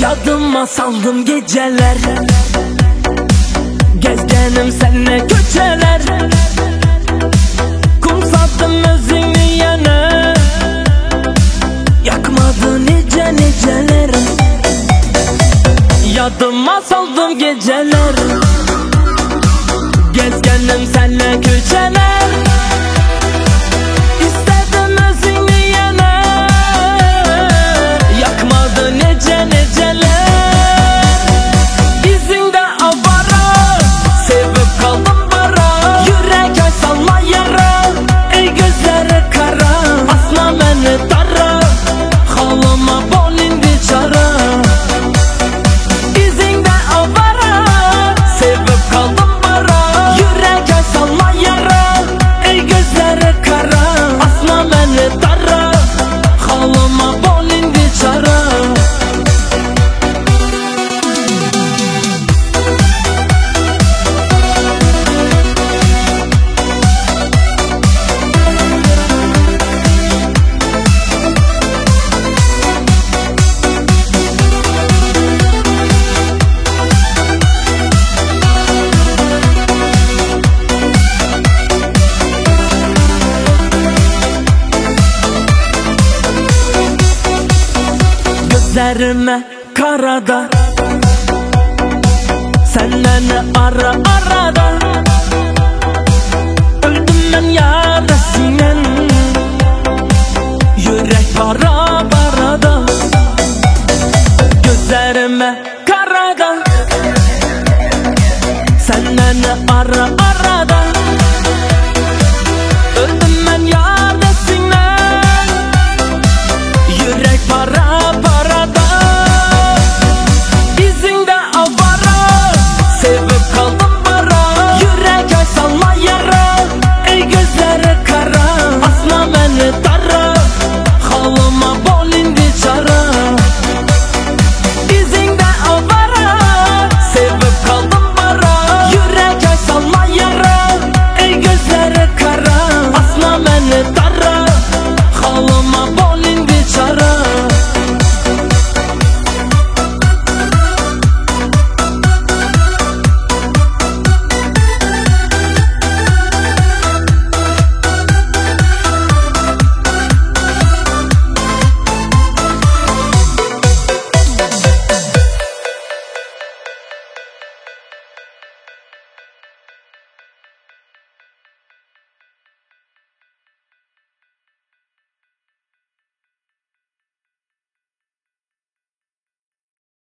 Yadıma saldım geceler, gezgenim seninle köçeler. Kum sattım özünü yana, yakmadı nice niceler. Yadıma saldım geceler, gezgenim seninle köçeler. İstedim özünü yana, yakmadı nice niceler. İzinde avara, sevip kaldım bara. Yürek ay salla yara, ey gözleri kara. Asma beni dara, halıma bol indi çara. İzinde avara, sevip kaldım bara. Yürek ay salla yara, ey gözleri kara. Asma beni dara, halıma bol indi çara. Gözlerime karada, sen beni ara arada. Öldüm ben yarasıyla, yürek para parada. Gözlerime karada, sen beni ara arada.